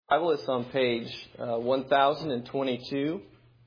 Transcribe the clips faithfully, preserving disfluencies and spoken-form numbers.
Bible is on page uh, one thousand twenty-two.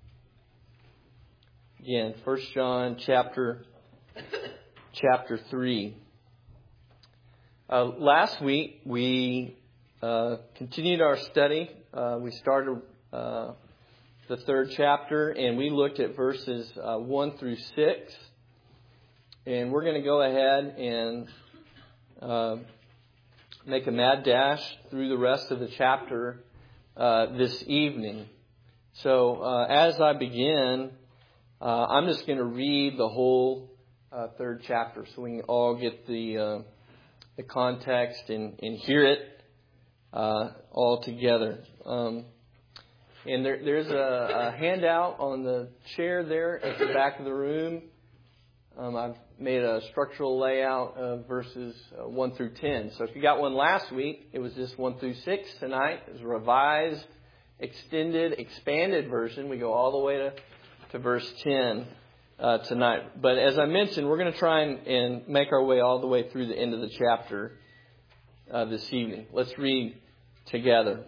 Again, First John chapter chapter three. Uh, last week we uh, continued our study. Uh, we started uh, the third chapter and we looked at verses uh, one through six. And we're going to go ahead and uh, make a mad dash through the rest of the chapter uh, this evening. So uh, as I begin, uh, I'm just going to read the whole uh, third chapter so we can all get the uh, the context and, and hear it uh, all together. Um, and there, there's a, a handout on the chair there at the back of the room. Um, I've made a structural layout of verses uh, one through ten. So if you got one last week, it was just one through six. Tonight is a revised, extended, expanded version. We go all the way to, to verse ten uh, tonight. But as I mentioned, we're going to try and, and make our way all the way through the end of the chapter uh, this evening. Let's read together.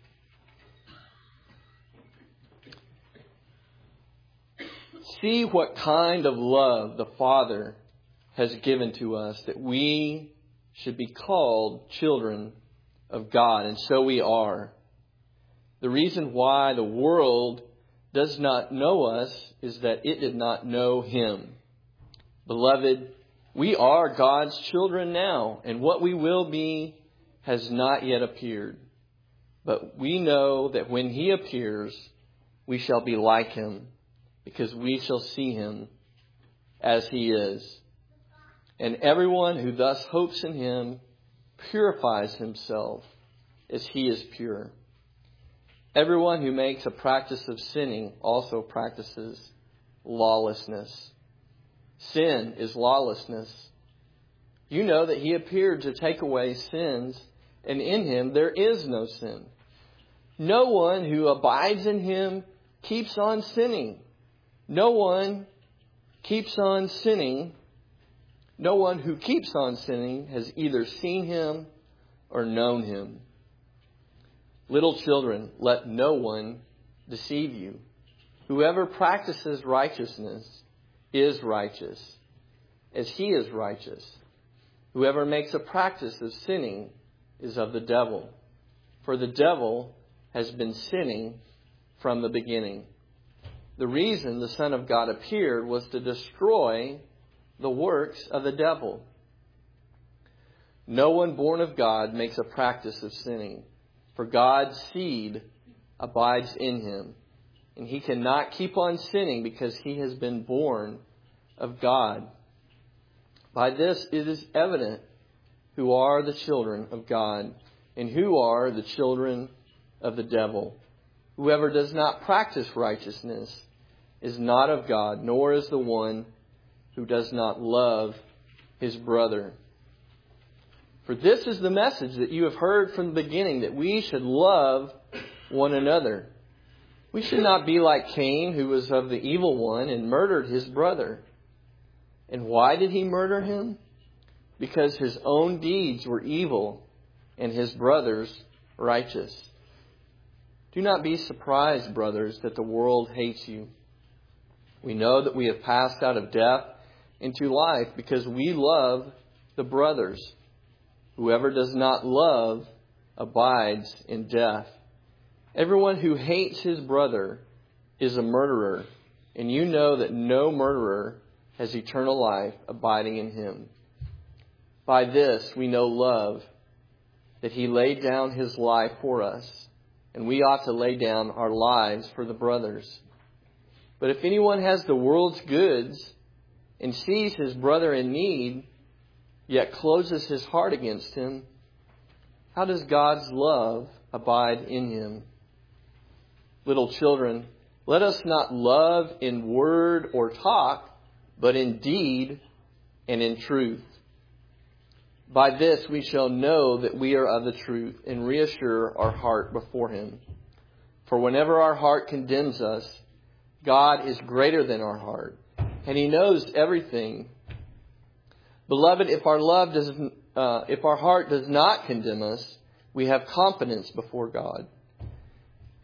See what kind of love the Father has given to us, that we should be called children of God, and so we are. The reason why the world does not know us is that it did not know Him. Beloved, we are God's children now, and what we will be has not yet appeared. But we know that when He appears, we shall be like Him, because we shall see Him as He is. And everyone who thus hopes in Him purifies himself as He is pure. Everyone who makes a practice of sinning also practices lawlessness. Sin is lawlessness. You know that He appeared to take away sins, and in Him there is no sin. No one who abides in Him keeps on sinning. No one keeps on sinning. No one who keeps on sinning has either seen Him or known Him. Little children, let no one deceive you. Whoever practices righteousness is righteous, as he is righteous. Whoever makes a practice of sinning is of the devil, for the devil has been sinning from the beginning. The reason the Son of God appeared was to destroy the works of the devil. No one born of God makes a practice of sinning, for God's seed abides in him, and he cannot keep on sinning because he has been born of God. By this it is evident who are the children of God and who are the children of the devil. Whoever does not practice righteousness is not of God, nor is the one who does not love his brother. For this is the message that you have heard from the beginning, that we should love one another. We should not be like Cain, who was of the evil one and murdered his brother. And why did he murder him? Because his own deeds were evil and his brother's righteous. Do not be surprised, brothers, that the world hates you. We know that we have passed out of death into life because we love the brothers. Whoever does not love abides in death. Everyone who hates his brother is a murderer, and you know that no murderer has eternal life abiding in him. By this we know love, that he laid down his life for us, and we ought to lay down our lives for the brothers. But if anyone has the world's goods and sees his brother in need, yet closes his heart against him, how does God's love abide in him? Little children, let us not love in word or talk, but in deed and in truth. By this we shall know that we are of the truth and reassure our heart before Him. For whenever our heart condemns us, God is greater than our heart, and He knows everything. Beloved, if our love does, uh, if our heart does not condemn us, we have confidence before God.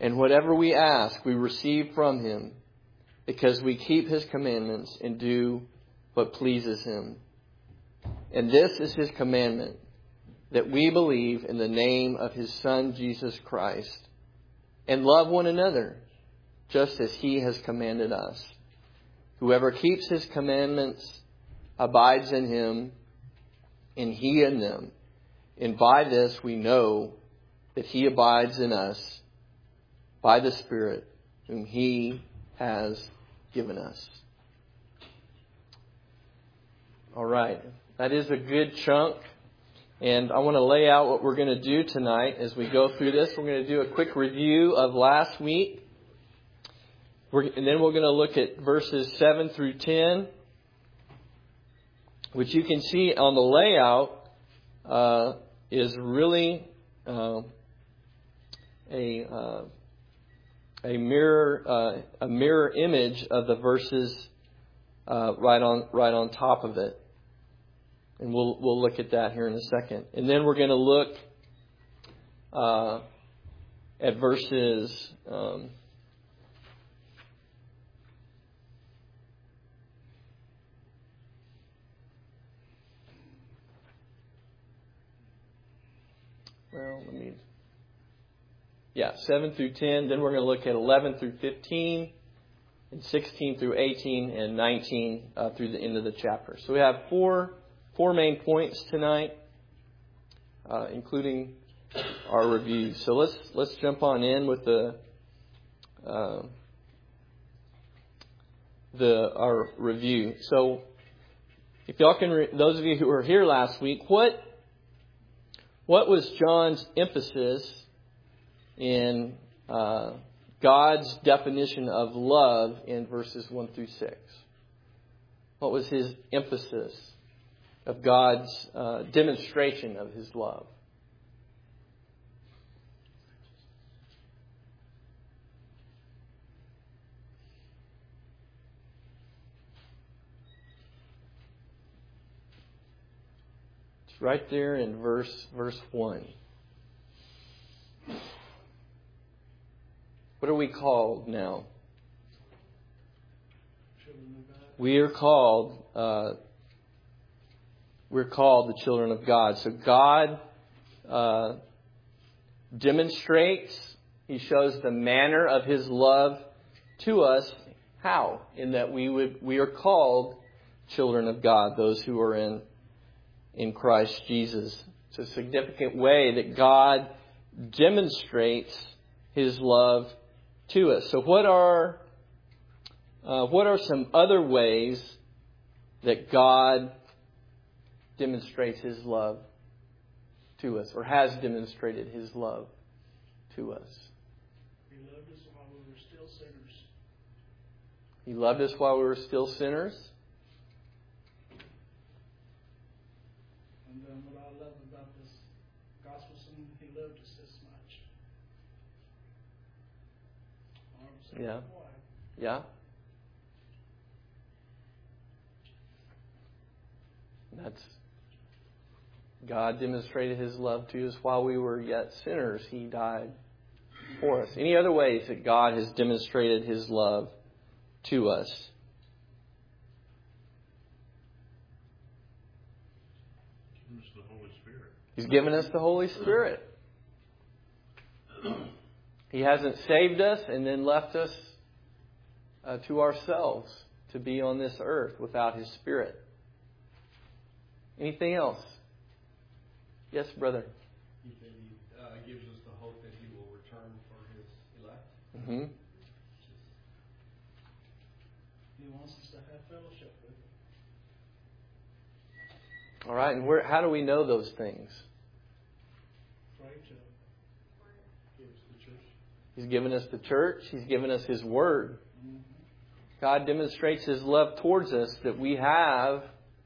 And whatever we ask, we receive from Him, because we keep His commandments and do what pleases Him. And this is His commandment, that we believe in the name of His Son, Jesus Christ, and love one another, just as He has commanded us. Whoever keeps His commandments abides in Him, and He in them. And by this we know that He abides in us, by the Spirit whom He has given us. All right. That is a good chunk. And I want to lay out what we're going to do tonight as we go through this. We're going to do a quick review of last week. We're, and then we're going to look at verses seven through ten, which you can see on the layout uh, is really uh, a... Uh, A mirror, uh, a mirror image of the verses uh, right on, right on top of it, and we'll we'll look at that here in a second. And then we're going to look uh, at verses. Um, well, let me. Yeah, seven through ten. Then we're going to look at eleven through fifteen, and sixteen through eighteen, and nineteen uh, through the end of the chapter. So we have four four main points tonight, uh, including our review. So let's let's jump on in with the uh, the our review. So if y'all can, re- those of you who were here last week, what what was John's emphasis in uh, God's definition of love in verses one through six? What was his emphasis of God's uh, demonstration of His love? It's right there in verse verse one. What are we called now? We are called, uh, we're called the children of God. So God uh, demonstrates, He shows the manner of His love to us. How? In that we would we are called children of God, those who are in in Christ Jesus. It's a significant way that God demonstrates His love to us. So what are uh, what are some other ways that God demonstrates His love to us, or has demonstrated His love to us? He loved us while we were still sinners. He loved us while we were still sinners. And then what I love about this gospel song, He loved us this much. Yeah. Yeah. That's God demonstrated His love to us while we were yet sinners. He died for us. Any other ways that God has demonstrated His love to us? Given us the Holy Spirit. He's given us the Holy Spirit. He hasn't saved us and then left us uh, to ourselves to be on this earth without His Spirit. Anything else? Yes, brother. He said He uh, gives us the hope that He will return for His elect. Mm-hmm. He wants us to have fellowship with Him. All right, and where? How do we know those things? Pray to Him. Give us the church. He's given us the church. He's given us His Word. Mm-hmm. God demonstrates His love towards us that we have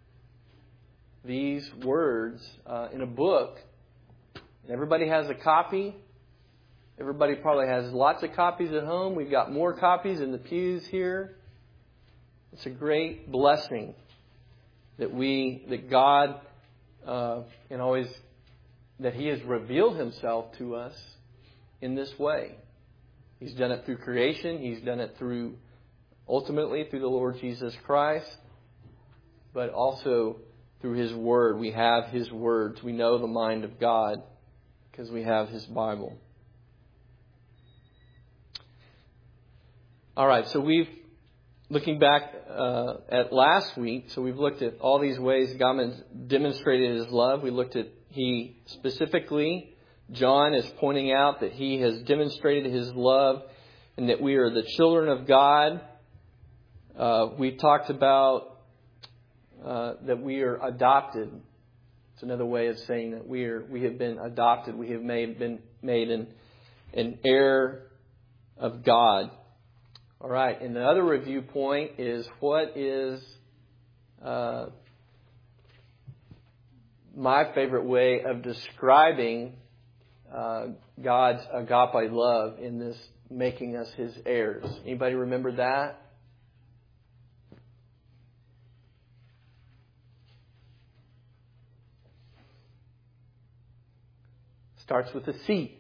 these words uh, in a book. And everybody has a copy. Everybody probably has lots of copies at home. We've got more copies in the pews here. It's a great blessing that we, that God, uh, and always, that He has revealed Himself to us in this way. He's done it through creation. He's done it through, ultimately, through the Lord Jesus Christ. But also through His Word. We have His words. We know the mind of God because we have His Bible. All right, so we've, looking back uh, at last week, so we've looked at all these ways God demonstrated His love. We looked at, He specifically, John is pointing out that He has demonstrated His love and that we are the children of God. Uh, we talked about uh, that we are adopted. It's another way of saying that we are. We have been adopted. We have made been made an an heir of God. All right. And the other review point is what is uh, my favorite way of describing uh, God's agape love in this making us His heirs. Anybody remember that? Starts with a C.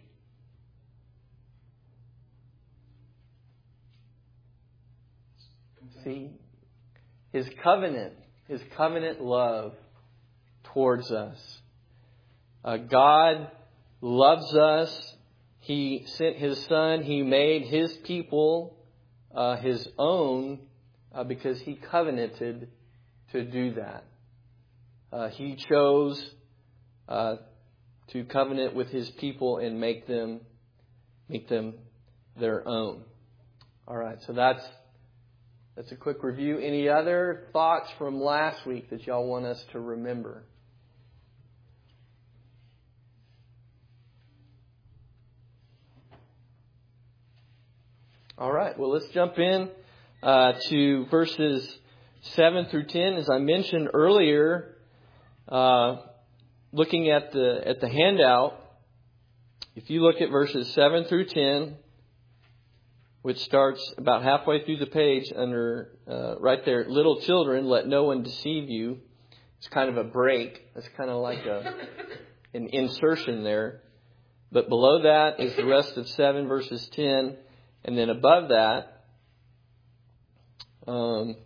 See? His covenant. His covenant love towards us. Uh, God loves us. He sent His Son. He made His people uh, His own uh, because He covenanted to do that. Uh, he chose uh, to covenant with His people and make them make them their own. All right, so that's that's a quick review. Any other thoughts from last week that y'all want us to remember? All right, well, let's jump in uh, to verses seven through ten. As I mentioned earlier, uh, looking at the at the handout, if you look at verses seven through ten, which starts about halfway through the page under uh, right there, little children, let no one deceive you. It's kind of a break. It's kind of like a an insertion there. But below that is the rest of seven verses ten. And then above that, um,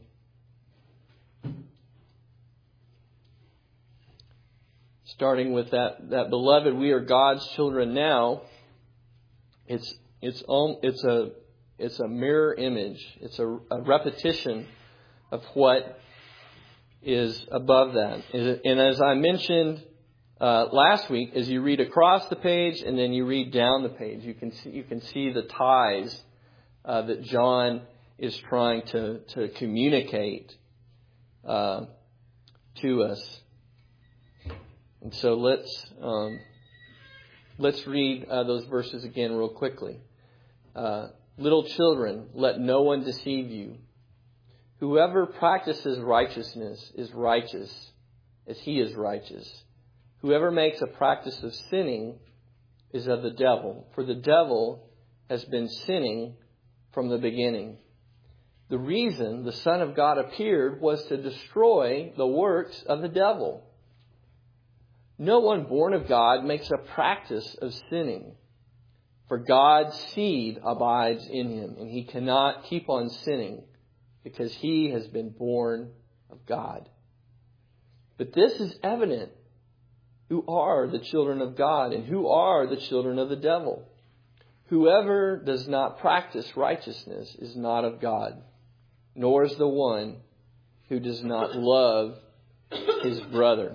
starting with that, that beloved, we are God's children now. It's it's it's a it's a mirror image. It's a, a repetition of what is above that. And as I mentioned uh, last week, as you read across the page and then you read down the page, you can see you can see the ties Uh, that John is trying to, to communicate uh, to us. And so let's um, let's read uh, those verses again real quickly. Uh, Little children, let no one deceive you. Whoever practices righteousness is righteous as he is righteous. Whoever makes a practice of sinning is of the devil, for the devil has been sinning from the beginning. The reason the Son of God appeared was to destroy the works of the devil. No one born of God makes a practice of sinning, for God's seed abides in him, and he cannot keep on sinning because he has been born of God. But this is evident who are the children of God and who are the children of the devil. Whoever does not practice righteousness is not of God, nor is the one who does not love his brother.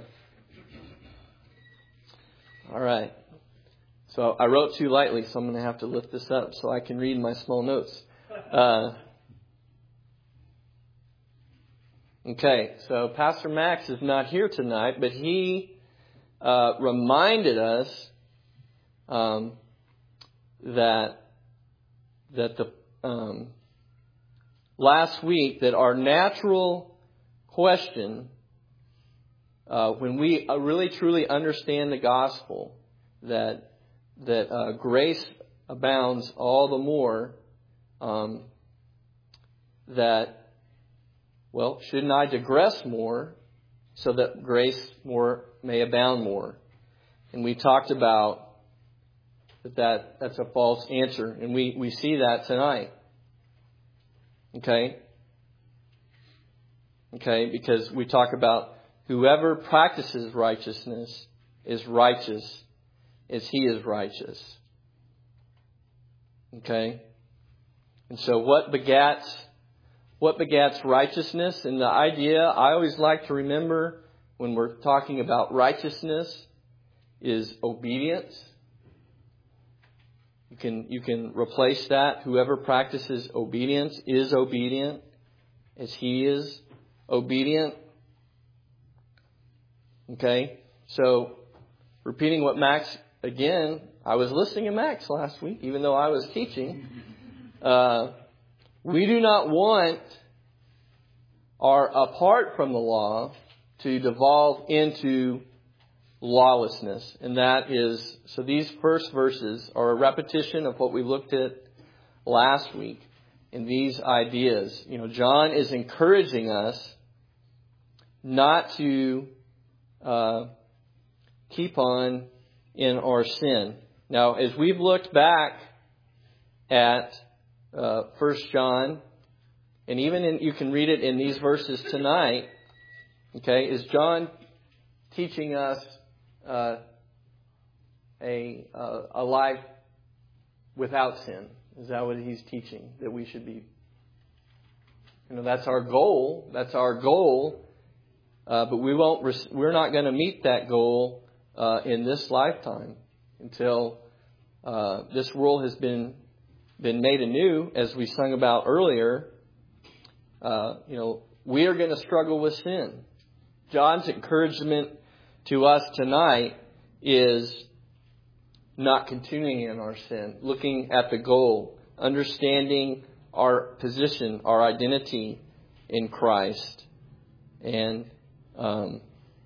All right. So I wrote too lightly, so I'm going to have to lift this up so I can read my small notes. Uh, okay, so Pastor Max is not here tonight, but he uh, reminded us um, that that the um, last week that our natural question, uh, when we really truly understand the gospel, that that uh, grace abounds all the more, um, that, well, shouldn't I digress more so that grace more may abound more? And we talked about that, that that's a false answer. And we, we see that tonight. Okay? Okay, because we talk about whoever practices righteousness is righteous as he is righteous. Okay? And so what begats what begats righteousness? And the idea I always like to remember when we're talking about righteousness is obedience. You can you can replace that. Whoever practices obedience is obedient as he is obedient. Okay? So, repeating what Max, again, I was listening to Max last week, even though I was teaching. Uh, we do not want our apart from the law to devolve into lawlessness. And that is, so these first verses are a repetition of what we looked at last week in these ideas. You know, John is encouraging us not to uh, keep on in our sin. Now, as we've looked back at uh, First John, and even in, you can read it in these verses tonight, okay, is John teaching us uh, a, uh, a life without sin? Is that what he's teaching? That we should be, you know, that's our goal. That's our goal. Uh, but we won't. We're not going to meet that goal uh, in this lifetime until uh, this world has been been made anew, as we sung about earlier. Uh, you know, we are going to struggle with sin. John's encouragement to us tonight is not continuing in our sin, looking at the goal, understanding our position, our identity in Christ, and um,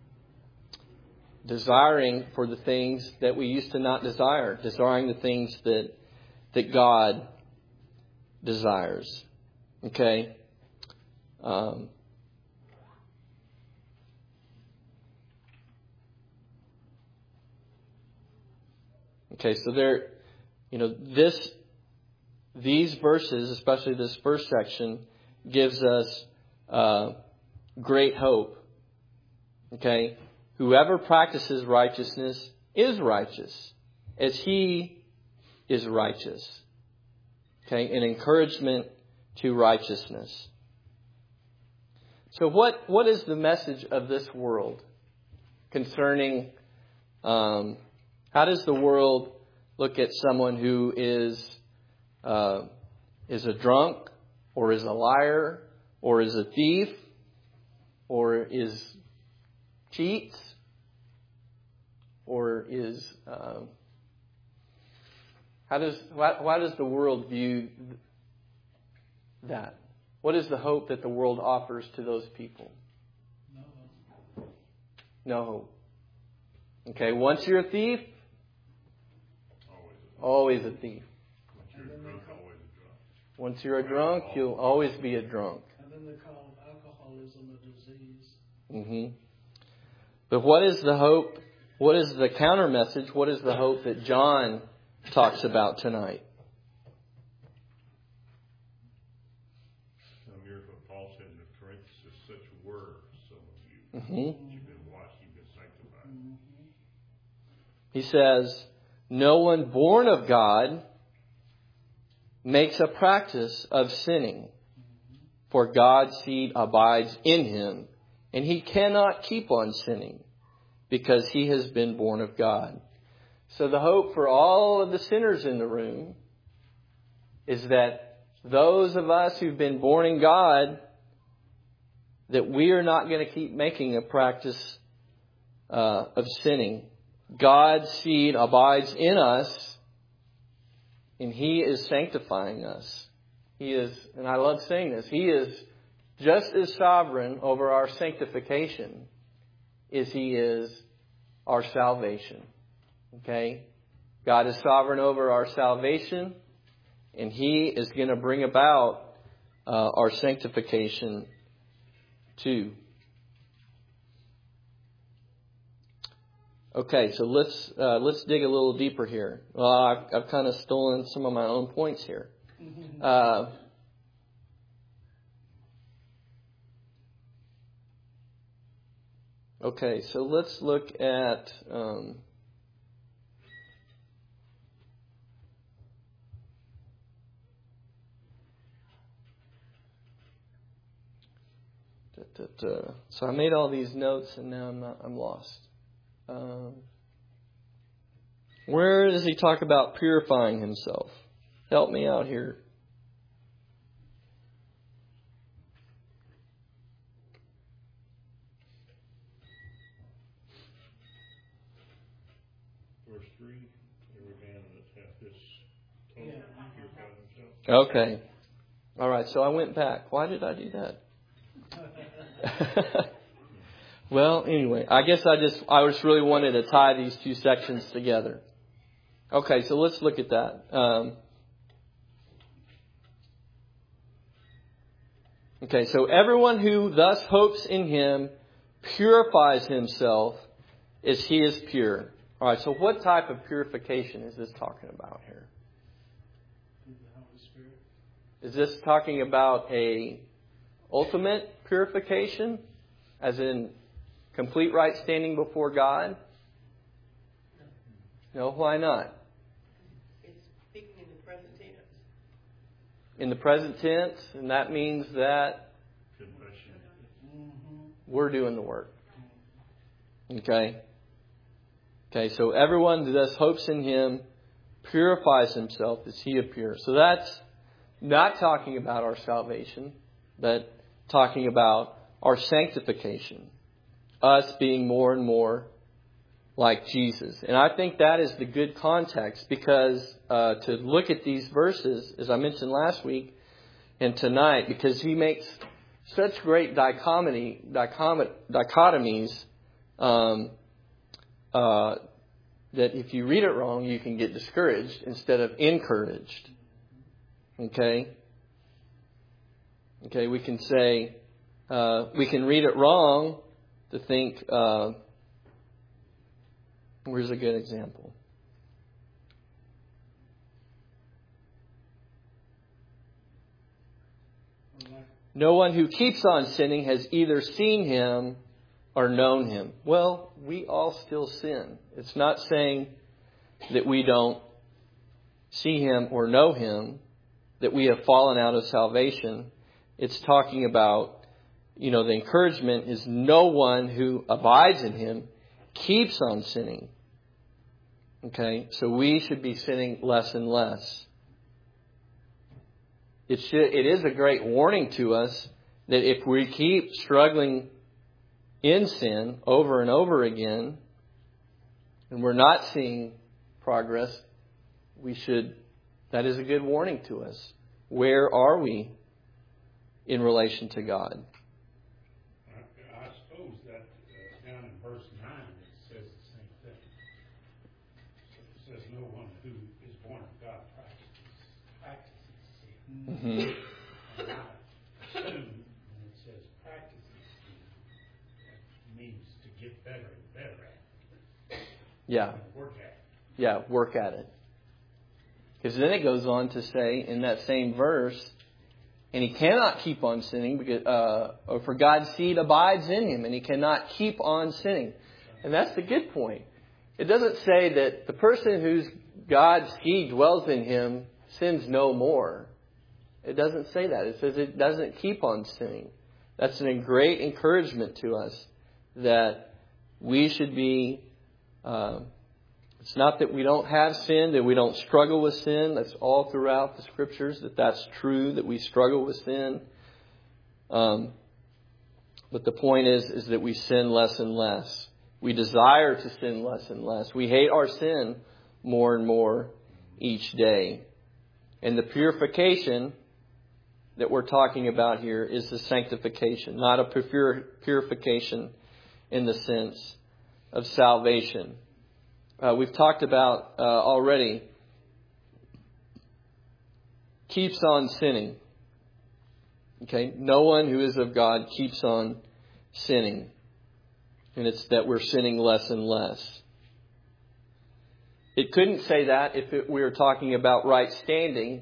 desiring for the things that we used to not desire, desiring the things that that God desires. Okay? Um, okay, so there, you know, this, these verses, especially this first section, gives us uh, great hope. Okay? Whoever practices righteousness is righteous, as he is righteous. Okay? An encouragement to righteousness. So what, what is the message of this world concerning, um, how does the world look at someone who is, uh, is a drunk, or is a liar, or is a thief, or is cheats, or is, uh, how does, why, why does the world view that? What is the hope that the world offers to those people? No. No hope. Okay, once you're a thief, Always always a a thief. Once you're a drunk, always a drunk. Once you're a drunk, you'll always be a drunk. And then they call alcoholism a disease. Mm-hmm. But what is the hope? What is the counter message? What is the hope that John talks about tonight? Now, here's what Paul said in the Corinthians: such were some of you. Mm-hmm. You've been washed, you've been sanctified. Mm-hmm. He says, no one born of God makes a practice of sinning, for God's seed abides in him, and he cannot keep on sinning because he has been born of God. So the hope for all of the sinners in the room is that those of us who've been born in God, that we are not going to keep making a practice uh, of sinning. God's seed abides in us, and he is sanctifying us. He is, and I love saying this, he is just as sovereign over our sanctification as he is our salvation. Okay? God is sovereign over our salvation, and he is going to bring about uh, our sanctification too. Okay, so let's uh, let's dig a little deeper here. Well, I've, I've kind of stolen some of my own points here. Uh, okay, so let's look at um, da, da, da. So I made all these notes and now I'm not, I'm lost. Um, where does he talk about purifying himself? Help me out here. Verse three, every man that hath this total purify himself. Okay. All right, so I went back. Why did I do that? Well, anyway, I guess I just I just really wanted to tie these two sections together. Okay, so let's look at that. Um, okay, so everyone who thus hopes in Him purifies himself as He is pure. All right, so what type of purification is this talking about here? Through the Holy Spirit. Is this talking about a ultimate purification, as in complete right standing before God? No, why not? It's speaking in the present tense. In the present tense, and that means that Confession. we're doing the work. Okay? Okay, so everyone who thus hopes in Him purifies himself as He appears. So that's not talking about our salvation, but talking about our sanctification. Us being more and more like Jesus. And I think that is the good context, because uh, to look at these verses, as I mentioned last week and tonight, because he makes such great dichotomy, dichom- dichotomies um, uh, that if you read it wrong, you can get discouraged instead of encouraged. Okay? Okay, we can say, uh, we can read it wrong to think, uh, where's a good example? No one who keeps on sinning has either seen Him or known Him. Well, we all still sin. It's not saying that we don't see Him or know Him, that we have fallen out of salvation. It's talking about, you know, the encouragement is no one who abides in Him keeps on sinning. Okay, so we should be sinning less and less. It should, it is a great warning to us that if we keep struggling in sin over and over again, and we're not seeing progress, we should, that is a good warning to us. Where are we in relation to God? I, I suppose that uh, down in verse nine it says the same thing. It says no one who is born of God practices practices sin. Mm-hmm. And I assume when it says practices sin, that means to get better and better at it. Yeah. And work at it. Yeah, work at it. Because then it goes on to say in that same verse, and he cannot keep on sinning, because uh, or for God's seed abides in him, and he cannot keep on sinning. And that's the good point. It doesn't say that the person whose God's seed dwells in him sins no more. It doesn't say that. It says it doesn't keep on sinning. That's a great encouragement to us that we should be... Uh, It's not that we don't have sin, that we don't struggle with sin. That's all throughout the Scriptures, that that's true, that we struggle with sin. Um, but the point is, is that we sin less and less. We desire to sin less and less. We hate our sin more and more each day. And the purification that we're talking about here is the sanctification, not a pur- purification in the sense of salvation. Uh, we've talked about uh, already, keeps on sinning. Okay, no one who is of God keeps on sinning. And it's that we're sinning less and less. It couldn't say that if it, we were talking about right standing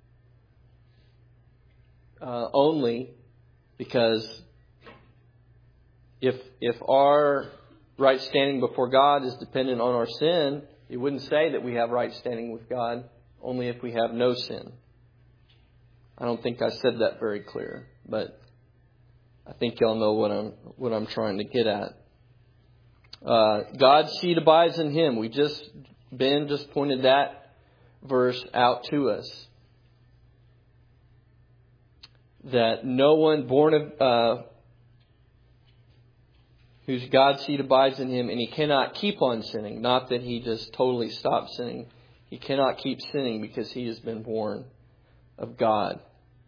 uh, only, because if if our right standing before God is dependent on our sin, it wouldn't say that we have right standing with God only if we have no sin. I don't think I said that very clear, but I think y'all know what I'm what I'm trying to get at. Uh, God's seed abides in him. We just Ben just pointed that verse out to us. That no one born of uh, whose God's seed abides in him, and he cannot keep on sinning. Not that he just totally stopped sinning. He cannot keep sinning because he has been born of God.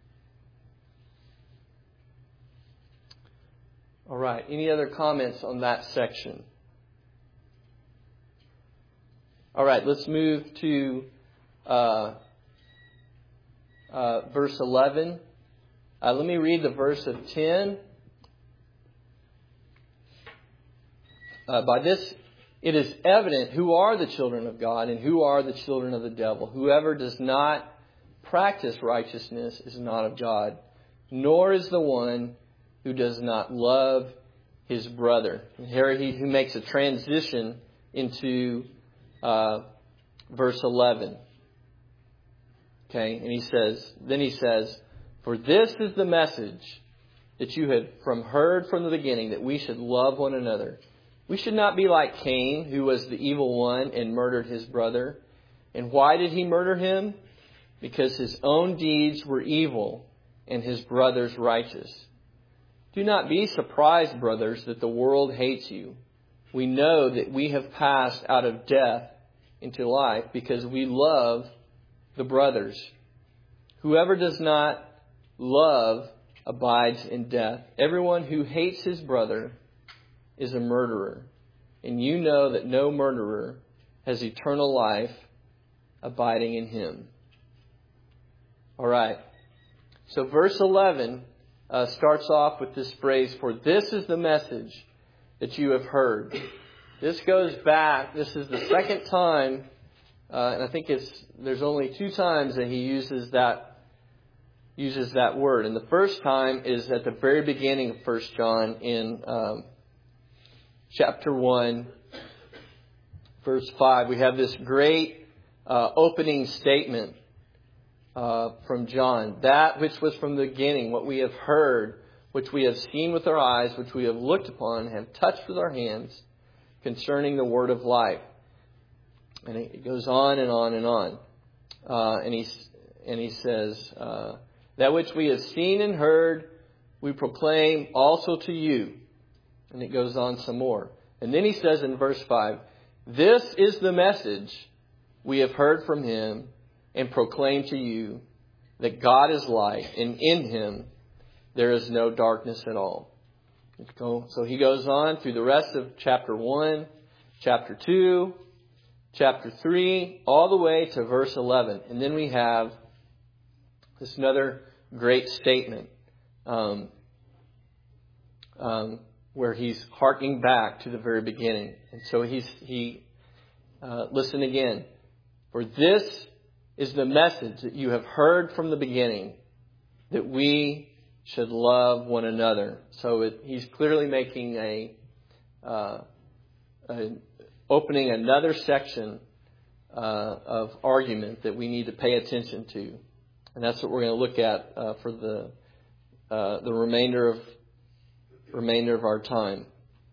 All right. Any other comments on that section? All right. Let's move to uh, uh, verse eleven. Uh, let me read the verse of ten. Uh, by this, it is evident who are the children of God and who are the children of the devil. Whoever does not practice righteousness is not of God, nor is the one who does not love his brother. And here he who makes a transition into uh, verse eleven. Okay, and he says, then he says, "For this is the message that you had from heard from the beginning, that we should love one another. We should not be like Cain, who was the evil one and murdered his brother. And why did he murder him? Because his own deeds were evil and his brother's righteous. Do not be surprised, brothers, that the world hates you. We know that we have passed out of death into life because we love the brothers. Whoever does not love abides in death. Everyone who hates his brother is a murderer. And you know that no murderer has eternal life abiding in him." All right. So verse eleven uh, starts off with this phrase, "For this is the message that you have heard." This goes back. This is the second time, uh, and I think it's there's only two times that he uses that uses that word. And the first time is at the very beginning of First John in um, chapter one, verse five. We have this great uh, opening statement uh, from John. That which was from the beginning, what we have heard, which we have seen with our eyes, which we have looked upon, have touched with our hands, concerning the word of life. And it goes on and on and on. Uh, and he and he says, uh, that which we have seen and heard, we proclaim also to you. And it goes on some more. And then he says in verse five, "This is the message we have heard from him and proclaim to you, that God is light, and in him there is no darkness at all." So he goes on through the rest of chapter one, chapter two, chapter three, all the way to verse eleven. And then we have this another great statement um, um, where he's harking back to the very beginning. And so he's he uh, listen again. "For this is the message that you have heard from the beginning, that we should love one another." So it, he's clearly making a, uh, a opening another section uh, of argument that we need to pay attention to, and that's what we're going to look at uh, for the uh, the remainder of remainder of our time.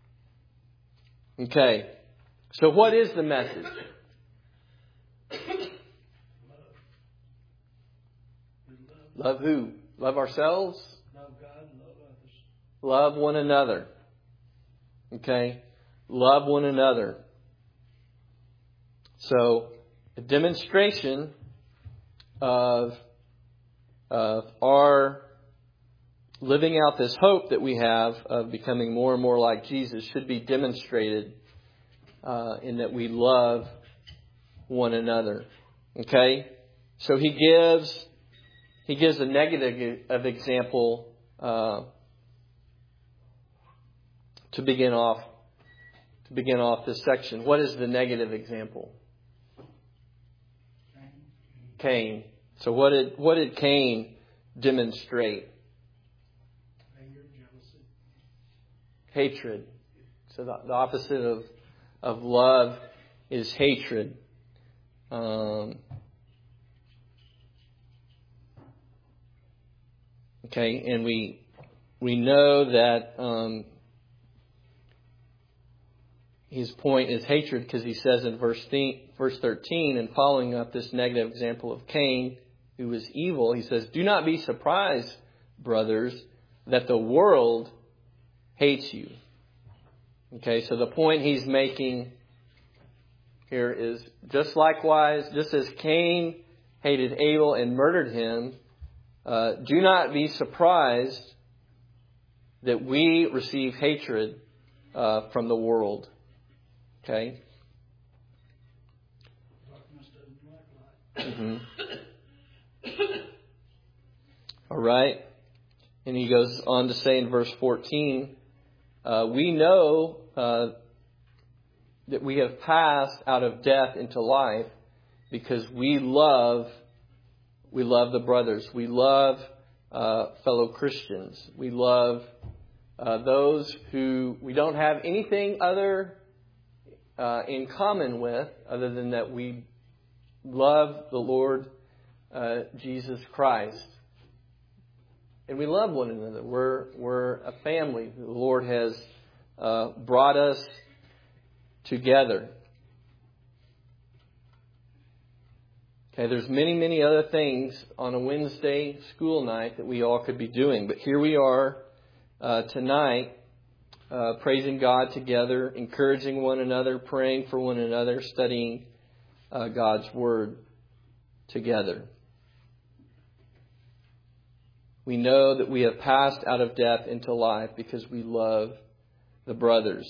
Okay, so what is the message? Love who? Love ourselves? Love God and love others. Love one another. Okay? Love one another. So, a demonstration of, of our living out this hope that we have of becoming more and more like Jesus should be demonstrated uh, in that we love one another. Okay? So he gives... He gives a negative of example uh, to begin off to begin off this section. What is the negative example? Cain. So what did what did Cain demonstrate? Anger, jealousy. Hatred. So the, the opposite of of love is hatred. Um, okay, and we we know that um, his point is hatred because he says in verse verse thirteen, and following up this negative example of Cain, who was evil, he says, "Do not be surprised, brothers, that the world hates you." Okay, so the point he's making here is just likewise, just as Cain hated Abel and murdered him, uh, do not be surprised that we receive hatred uh, from the world. Okay? Darkness doesn't like light. Mm-hmm. All right. And he goes on to say in verse fourteen, uh, we know uh, that we have passed out of death into life because we love, we love the brothers. We love uh, fellow Christians. We love uh, those who we don't have anything other uh, in common with other than that we love the Lord uh, Jesus Christ. And we love one another. We're we're a family. The Lord has uh, brought us together. Okay, there's many, many other things on a Wednesday school night that we all could be doing. But here we are uh, tonight, uh, praising God together, encouraging one another, praying for one another, studying uh, God's Word together. We know that we have passed out of death into life because we love the brothers.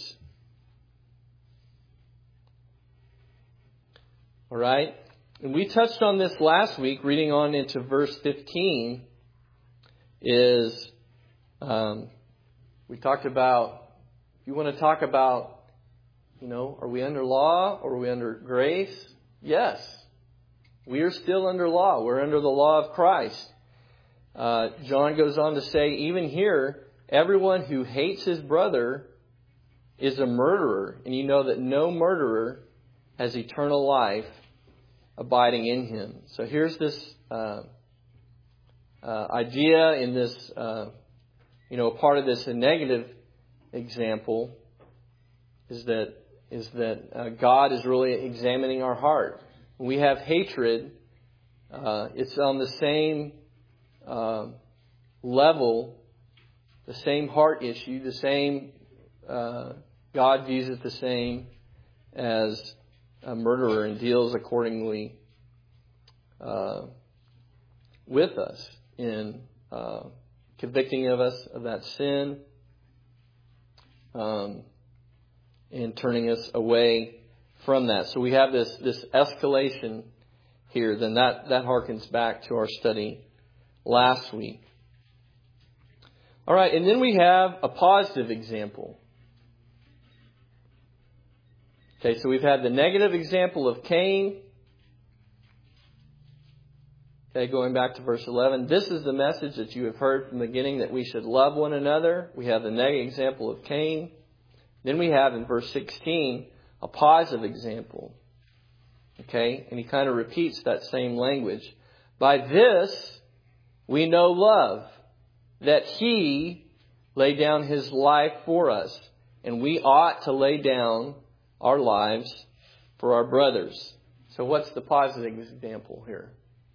All right? And we touched on this last week, reading on into verse fifteen, is um, we talked about, if you want to talk about, you know, are we under law or are we under grace? Yes. We are still under law. We're under the law of Christ. Uh, John goes on to say, even here, everyone who hates his brother is a murderer. And you know that no murderer has eternal life abiding in him. So here's this uh, uh, idea in this, uh, you know, part of this a negative example is that is that uh, God is really examining our heart. When we have hatred, uh, it's on the same uh, level, the same heart issue, the same. Uh, God views it the same as a murderer and deals accordingly uh, with us in uh, convicting of us of that sin um, and turning us away from that. So we have this this escalation here. Then that that harkens back to our study last week. All right, and then we have a positive example. Okay, so we've had the negative example of Cain. Okay, going back to verse eleven. This is the message that you have heard from the beginning, that we should love one another. We have the negative example of Cain. Then we have in verse sixteen a positive example. Okay, and he kind of repeats that same language. By this we know love, that he laid down his life for us, and we ought to lay down our lives for our brothers. So what's the positive example here?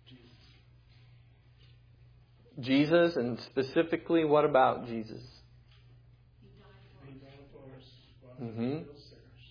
Jesus, and specifically, what about Jesus? He died for us while Mm-hmm. we were still sinners.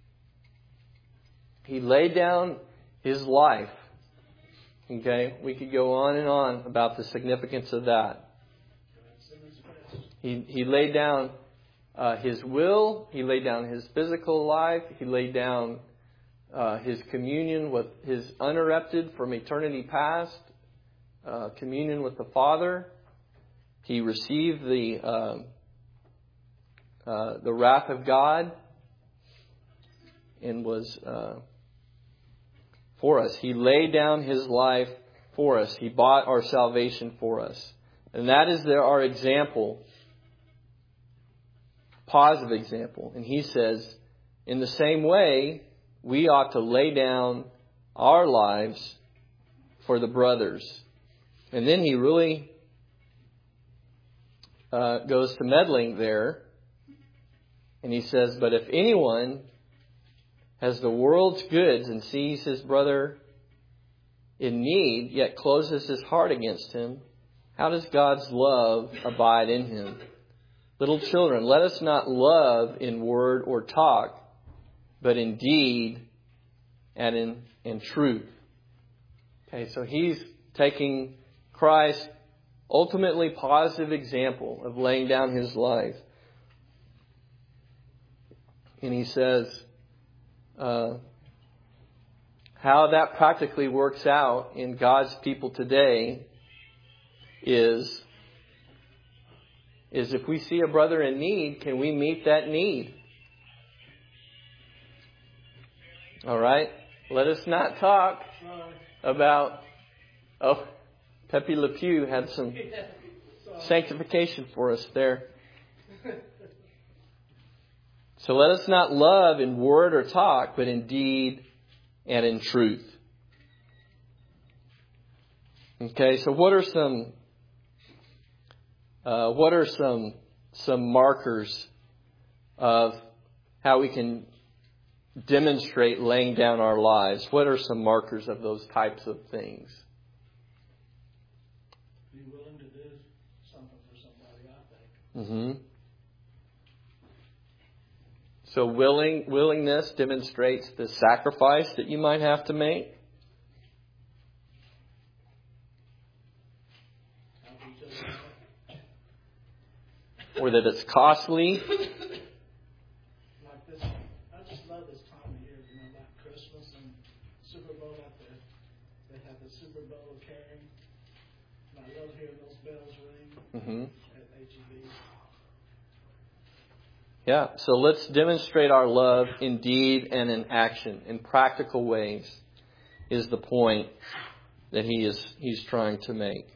He laid down his life. Okay, we could go on and on about the significance of that. Sinners best. He he laid down uh, his will. He laid down his physical life. He laid down uh, his communion with his uninterrupted from eternity past uh, communion with the Father. He received the uh, uh, the wrath of God and was uh, for us. He laid down His life for us. He bought our salvation for us. And that is there our example, positive example. And He says, in the same way, we ought to lay down our lives for the brothers. And then He really uh, goes to meddling there. And He says, but if anyone has the world's goods and sees his brother in need, yet closes his heart against him, how does God's love abide in him? Little children, let us not love in word or talk, but in deed and in, in truth. Okay, so He's taking Christ's ultimately positive example of laying down His life. And He says, uh, how that practically works out in God's people today is, is if we see a brother in need, can we meet that need? All right? Let us not talk about, oh, Pepe Le Pew had some sanctification for us there. So let us not love in word or talk, but in deed and in truth. Okay, so what are some uh, what are some some markers of how we can demonstrate laying down our lives? What are some markers of those types of things? Be willing to do something for somebody, I think. Mm-hmm. So willing willingness demonstrates the sacrifice that you might have to make. Or that it's costly. Like this, I just love this time of year, you know, like Christmas and Super Bowl out there. They have the Super Bowl carrying. And I love hearing those bells ring Mm-hmm. at H E B. Yeah, so let's demonstrate our love in deed and in action, in practical ways, is the point that he is he's trying to make.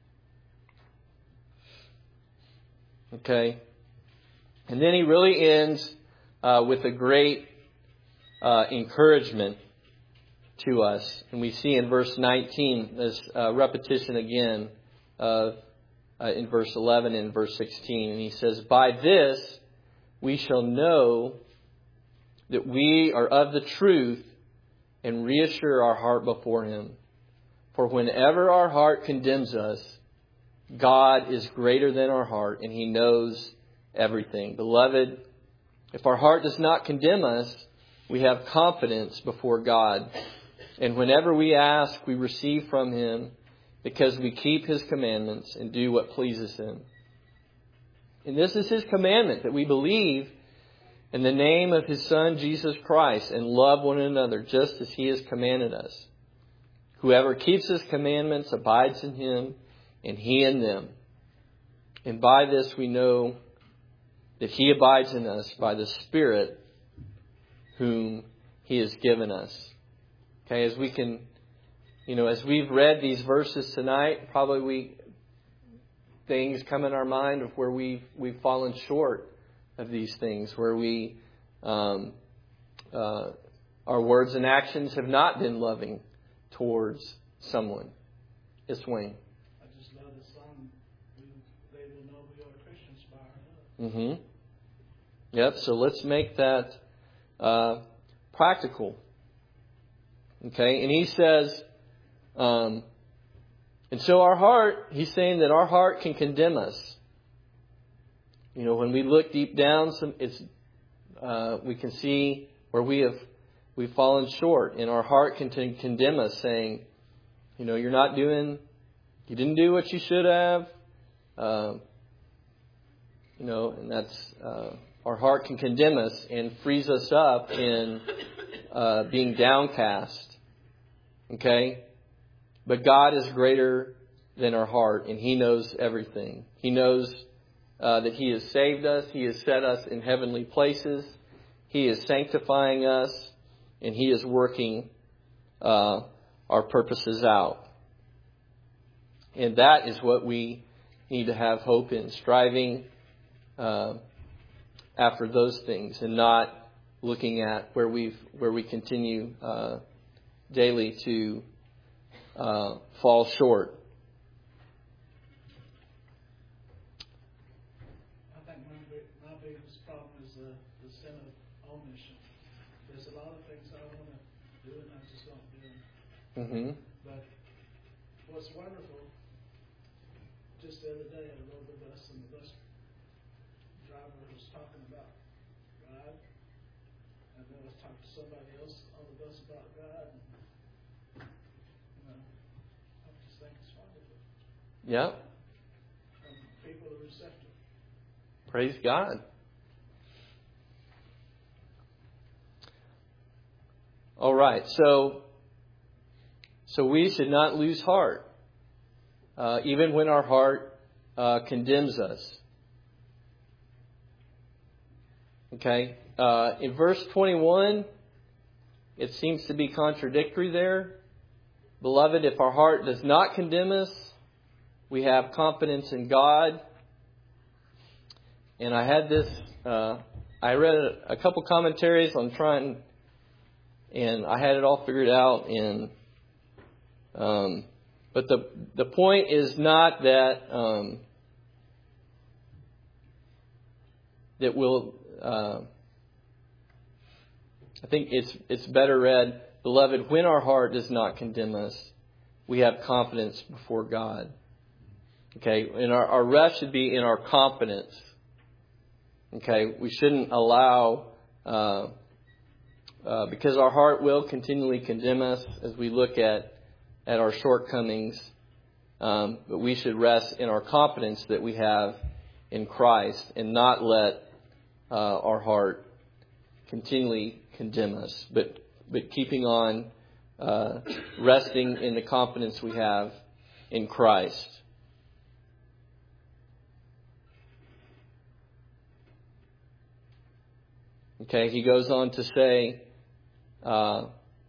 Okay? And then he really ends uh, with a great uh, encouragement to us. And we see in verse nineteen this uh, repetition again of uh, in verse eleven and verse sixteen. And he says, by this we shall know that we are of the truth and reassure our heart before Him. For whenever our heart condemns us, God is greater than our heart and He knows everything. Beloved, if our heart does not condemn us, we have confidence before God. And whenever we ask, we receive from Him because we keep His commandments and do what pleases Him. And this is His commandment, that we believe in the name of His Son, Jesus Christ, and love one another just as He has commanded us. Whoever keeps His commandments abides in Him, and He in them. And by this we know that He abides in us by the Spirit whom He has given us. Okay, as we can, you know, as we've read these verses tonight, probably we things come in our mind of where we've we've fallen short of these things, where we um, uh, our words and actions have not been loving towards someone. Yes, Wayne. I just love the song. We, they will know we are Christians by our love. Mm-hmm. Yep. So let's make that uh, practical. Okay. And he says, um, and so our heart, he's saying that our heart can condemn us. You know, when we look deep down, some it's uh, we can see where we have we've fallen short, and our heart can t- condemn us, saying, you know, you're not doing, you didn't do what you should have. Uh, you know, and that's uh, our heart can condemn us and freeze us up in uh, being downcast. Okay. But God is greater than our heart, and He knows everything. He knows uh, that He has saved us. He has set us in heavenly places. He is sanctifying us, and He is working uh, our purposes out. And that is what we need to have hope in, striving uh, after those things, and not looking at where we've where we continue uh, daily to uh, fall short. I think my big, my biggest problem is the, the sin of omission. There's a lot of things I want to do and I just don't do them. Mm-hmm. But what's wonderful, just the other day I rode the bus and the bus driver was talking about God. And then I talked to somebody else on the bus about God. And, you know, I just think it's wonderful. Yeah. And people are receptive. Praise God. All right. So, so we should not lose heart, uh, even when our heart uh, condemns us. Okay. Uh, in verse twenty-one, it seems to be contradictory there. Beloved, if our heart does not condemn us, we have confidence in God. And I had this, uh, I read a, a couple commentaries on trying, and I had it all figured out. And um, but the the point is not that um, that we'll. Uh, I think it's it's better read, beloved, when our heart does not condemn us, we have confidence before God. Okay, and our, our rest should be in our confidence. Okay, we shouldn't allow, uh, uh, because our heart will continually condemn us as we look at, at our shortcomings, um, but we should rest in our confidence that we have in Christ and not let uh, our heart continually condemn us, but but keeping on uh, resting in the confidence we have in Christ. Okay, he goes on to say, uh,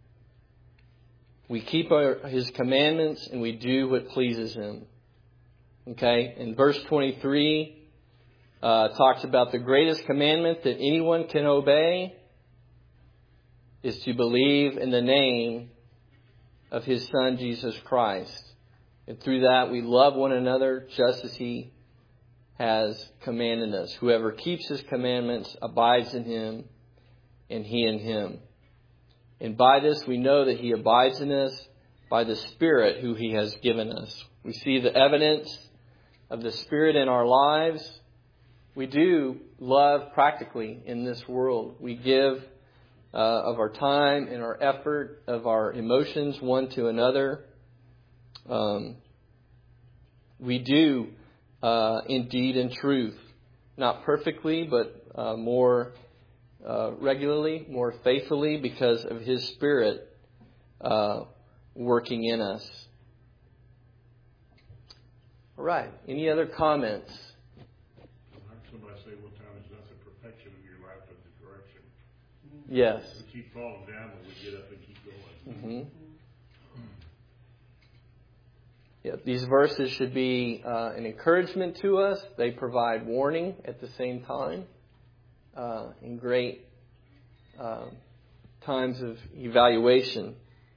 we keep our, his commandments and we do what pleases him. Okay, in verse twenty-three, uh, talks about the greatest commandment that anyone can obey is to believe in the name of his Son, Jesus Christ. And through that, we love one another just as he has commanded us. Whoever keeps his commandments abides in him, and he in him. And by this, we know that he abides in us by the Spirit who he has given us. We see the evidence of the Spirit in our lives. We do love practically in this world. We give Uh, of our time and our effort, of our emotions one to another. Um, we do uh, indeed in truth, not perfectly, but uh, more uh, regularly, more faithfully, because of his Spirit uh, working in us. All right. Any other comments? Somebody say one time, it's not the perfection of your life, but the direction. Yes. We keep falling down, but we get up and keep going. Mm-hmm. Yeah, these verses should be uh, an encouragement to us. They provide warning at the same time uh, in great uh, times of evaluation.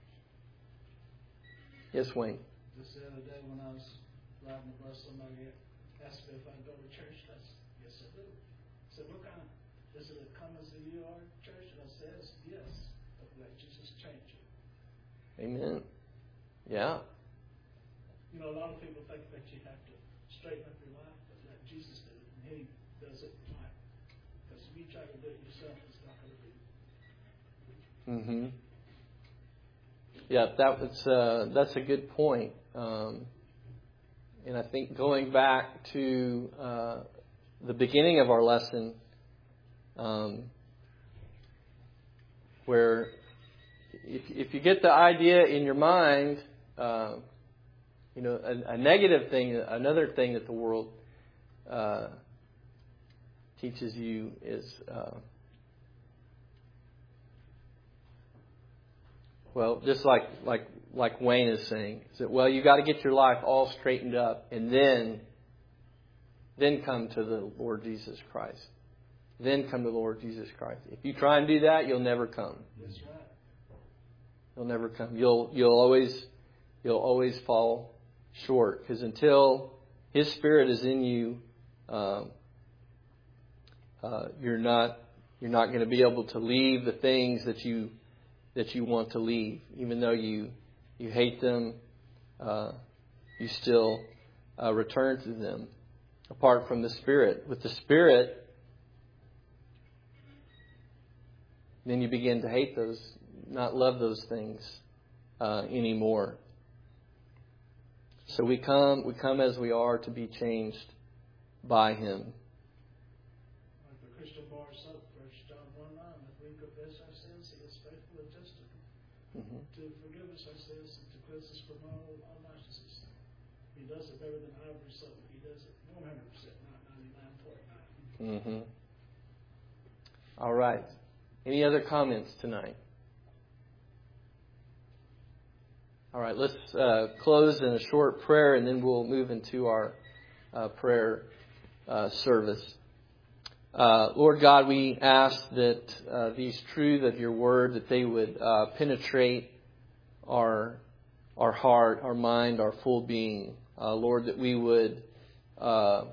Yes, Wayne. Just the other day when I was riding the bus, somebody asked me if I'd go to church. I said, yes, I do. I said, what kind of, is it a Cummins of you are church? And I said, yes. But let Jesus change it. Amen. Yeah. You know, a lot of people think that you have to straighten up your life, but let Jesus do it, and he does it right. Because if you try to do it yourself, it's not going to be. Mm-hmm. Yeah, that was uh, that's a good point. Um, and I think going back to uh, the beginning of our lesson, um, where if if you get the idea in your mind, uh, you know, a, a negative thing, another thing that the world uh, teaches you is. Uh, Well, just like like like Wayne is saying, is that well, you got to get your life all straightened up, and then then come to the Lord Jesus Christ. Then come to the Lord Jesus Christ. If you try and do that, you'll never come. That's right. You'll never come. You'll you'll always you'll always fall short, because until His Spirit is in you, um, uh, you're not you're not going to be able to leave the things that you that you want to leave, even though you you hate them. Uh, you still uh, return to them. Apart from the Spirit, with the Spirit, then you begin to hate those, not love those things uh, anymore. So we come, we come as we are to be changed by Him. Like the Christian bar up, First John one nine, if we confess our sins, He is faithful and just Mm-hmm. to forgive us our sins and to cleanse us from all unrighteousness. He does it better than ivory soap. He does it one hundred percent, not ninety-nine point nine. Mm-hmm. All right. Any other comments tonight? All right, let's uh, close in a short prayer, and then we'll move into our uh, prayer uh, service. Uh, Lord God, we ask that uh, these truths of your word, that they would uh, penetrate our our heart, our mind, our full being. Uh, Lord, that we would uh,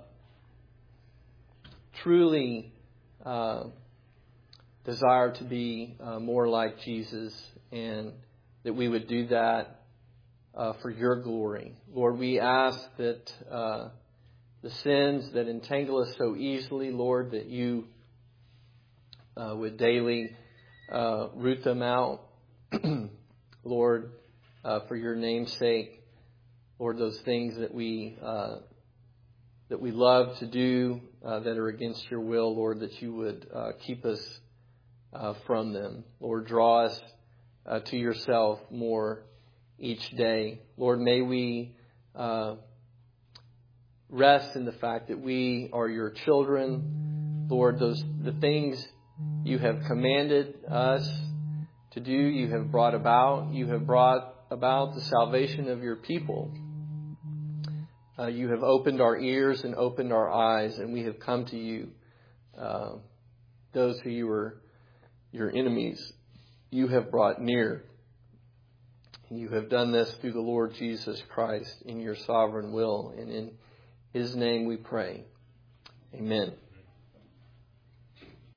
truly uh, desire to be uh, more like Jesus, and that we would do that Uh, for your glory. Lord, we ask that uh, the sins that entangle us so easily, Lord, that you uh, would daily uh, root them out. Lord, uh, for your name's sake, Lord, those things that we uh, that we love to do uh, that are against your will, Lord, that you would uh, keep us uh, from them. Lord, draw us uh, to yourself more each day. Lord, may we uh, rest in the fact that we are your children. Lord, those the things you have commanded us to do, you have brought about. You have brought about the salvation of your people. Uh, you have opened our ears and opened our eyes, and we have come to you. Uh, those who you were your enemies, you have brought near. You have done this through the Lord Jesus Christ in your sovereign will. And in His name we pray. Amen.